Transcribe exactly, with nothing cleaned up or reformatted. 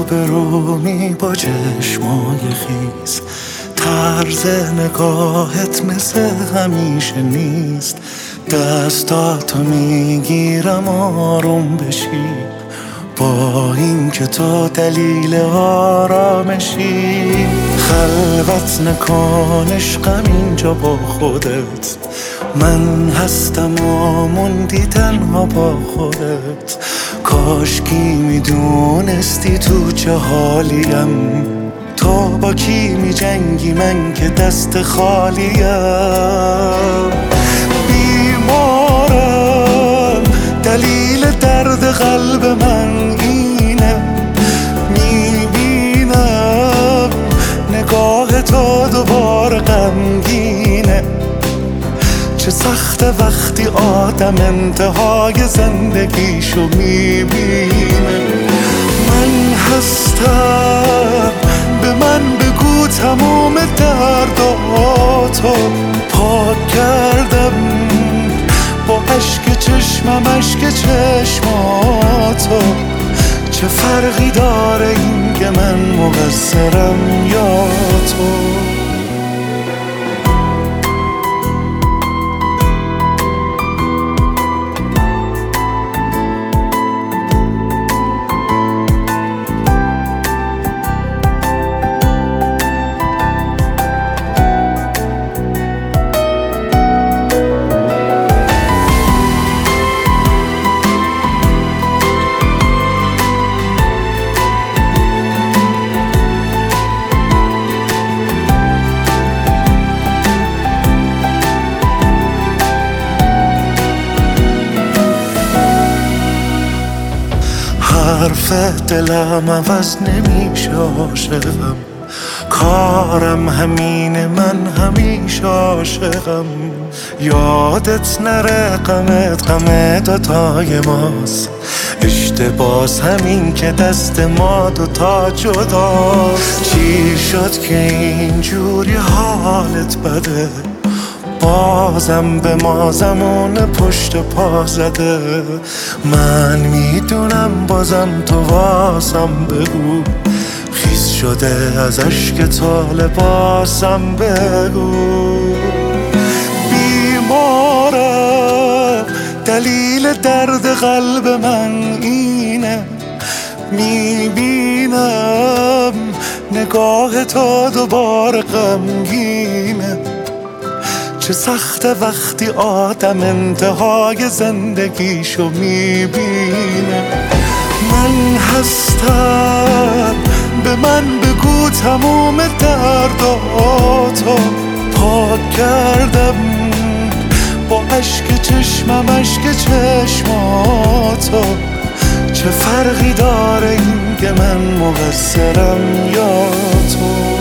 به رومی با چشمای خیز، طرز نگاهت مثل همیشه نیست. دستاتو میگیرم آروم بشی، با این که تو دلیل آرامشی. خلوت نکن عشقم اینجا با خودت، من هستم و موندی تنها با خودت. کاشکی میدونستی تو چه حالیم، تو با کی می جنگی من که دست خالیم. بیمارم دلیل درد قلب من اینه، میبینم نگاه تو دوباره غمگینه. چه سخته وقتی آدم انتهای زندگیشو میبینه. من هستم، به من بگو تموم درداتو. پاک کردم با عشق چشمم عشق چشماتو. چه فرقی داره این که من مقصرم یا تو؟ حرف دلم عوض نمیشه عاشقم، کارم همینه من همیشه عاشقم. یادت نره غمت غم دوتای ماست، اشتباس همین که دست ما دوتا جداست. چی شد که اینجوری حالت بده، بازم به ما زمان پشت پا زده. من میدونم بازم تو واسم بگو، خیس شده از اشک تو لباسم بگو. بیمارم دلیل درد قلب من اینه، میبینم نگاه تو دوباره غمگینه. چه سخته وقتی آدم انتهای زندگیشو میبینه. من هستم، به من بگو تموم درداتو. پاک کردم با عشق چشمم عشق چشماتو. چه فرقی داره این که من مقصرم یا تو؟